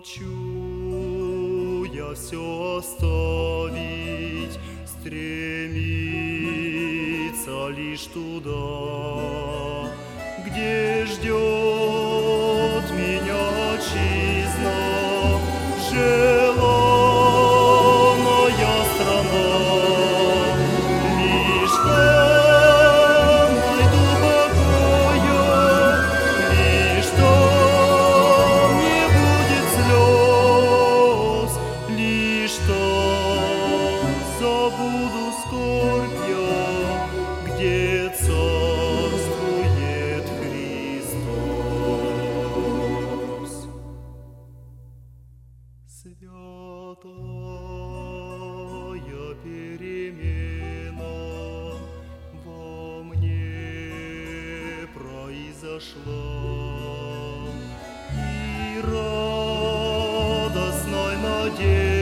хочу я все оставить, стремиться лишь туда, где ждет меня отчизна, желанная страна. Лишь там найду покоя, лишь там не будет слез, лишь там забуду скорбь я, где царствует Христос. Святая перемена во мне произошла, и радостной надеждой